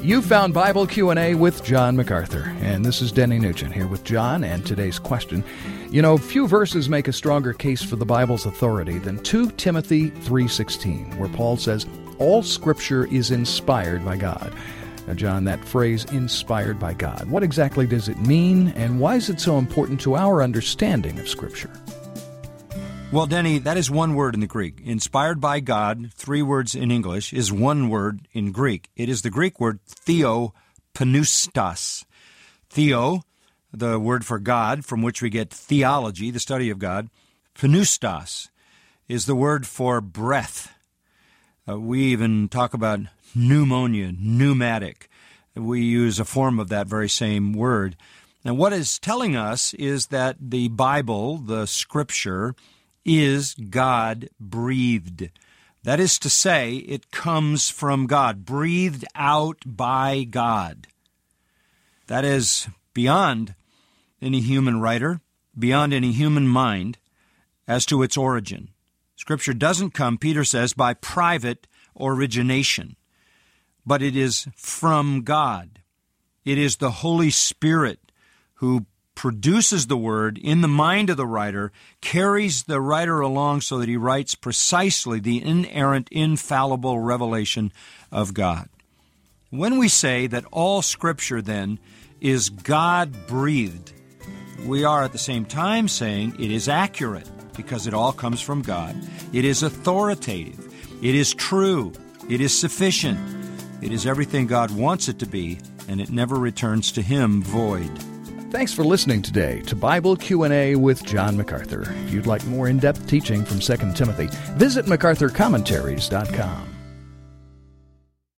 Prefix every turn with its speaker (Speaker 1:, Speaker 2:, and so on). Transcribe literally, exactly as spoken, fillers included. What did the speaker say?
Speaker 1: You found Bible Q and A with John MacArthur, and this is Denny Nugent here with John and today's question. You know, few verses make a stronger case for the Bible's authority than Second Timothy three sixteen, where Paul says, all Scripture is inspired by God. Now, John, that phrase, inspired by God, what exactly does it mean, and why is it so important to our understanding of Scripture?
Speaker 2: Well, Denny, that is one word in the Greek. Inspired by God, three words in English, is one word in Greek. It is the Greek word theopneustos. Theo, the word for God, from which we get theology, the study of God. Pneustos is the word for breath. Uh, we even talk about pneumonia, pneumatic. We use a form of that very same word. And what it's telling us is that the Bible, the Scripture, is God-breathed. That is to say, it comes from God, breathed out by God. That is beyond any human writer, beyond any human mind, as to its origin. Scripture doesn't come, Peter says, by private origination, but it is from God. It is the Holy Spirit who produces the word in the mind of the writer, carries the writer along so that he writes precisely the inerrant, infallible revelation of God. When we say that all Scripture, then, is God-breathed, we are at the same time saying it is accurate because it all comes from God. It is authoritative. It is true. It is sufficient. It is everything God wants it to be, and it never returns to Him void.
Speaker 1: Thanks for listening today to Bible Q and A with John MacArthur. If you'd like more in-depth teaching from Second Timothy, visit macarthur commentaries dot com.